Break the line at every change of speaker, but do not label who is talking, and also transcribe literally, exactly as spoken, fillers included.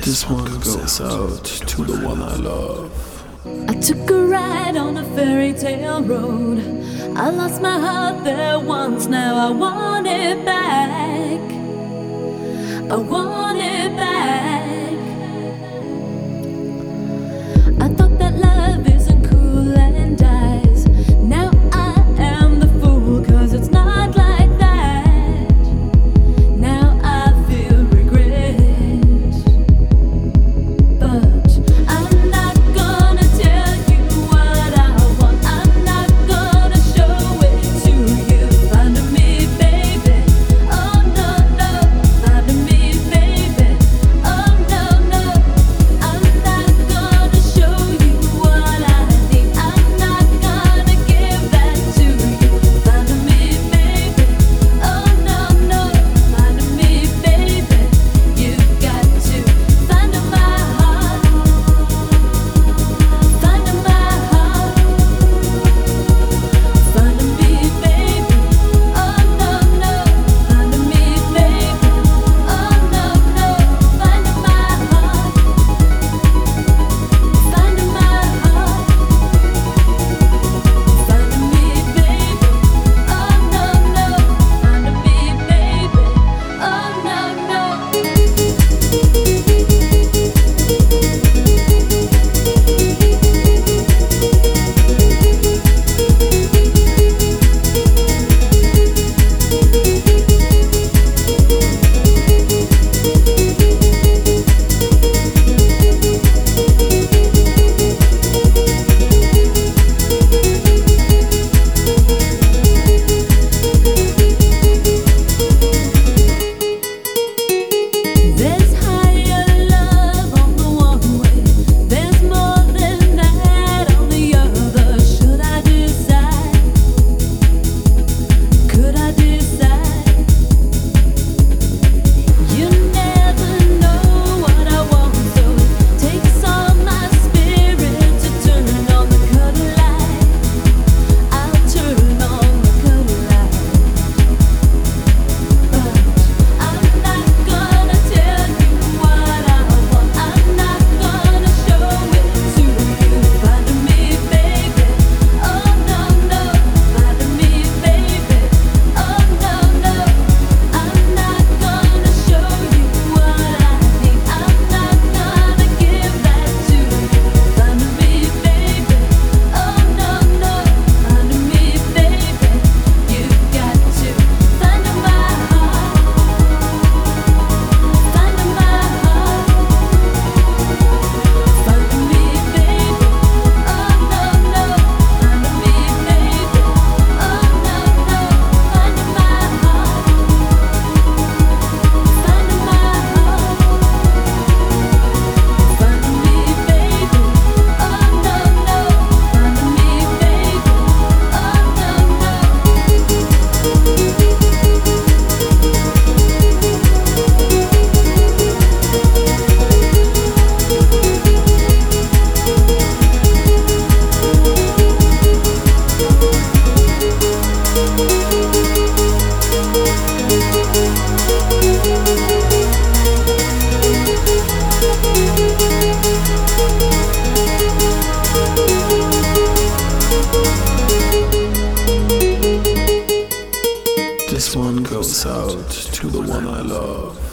This one goes out to the one I love.
I took a ride on a fairy tale road. I lost my heart there once, now I want it back. I want it back. I thought that love isn't cool and dies. Now I am the fool, 'cause it's not like that. Now I feel regret, but I'm not gonna tell you what I want. I'm not gonna show it to you. Find me, baby. Oh no, no. Find me, baby. Oh no, no. I'm not gonna show you what I need. I'm not gonna give that to you. Find me, baby. Oh no, no. Find me, baby. You've got to find my heart. Find my heart. Find me, baby. Oh no, no. Find me, baby. Oh no, no. Find my heart. Find my heart. Find me, baby. Oh no, no. Find me, baby. Oh no, no. There's higher love on the one way. There's more than that on the other. Should I decide? Could I decide? You never know what I want, so it takes all my spirit to turn on the cutter light. I'll turn on the cutter light. But I'm not gonna tell you what I want. I'm not gonna show it to you. Find me, baby. Oh no, no. Find me, baby. Oh no, no. I'm not gonna show you what I need. I'm not gonna give that to you. Find me, baby. Oh no, no. Find me, baby. You've got to find my heart. Find my heart. Find me, baby. Oh no, no. Find me, baby. Oh no, no. Find my heart. Find my heart. Find me, baby. Oh no, no. Find me, baby. Oh no, no.
This one goes out to the one I love.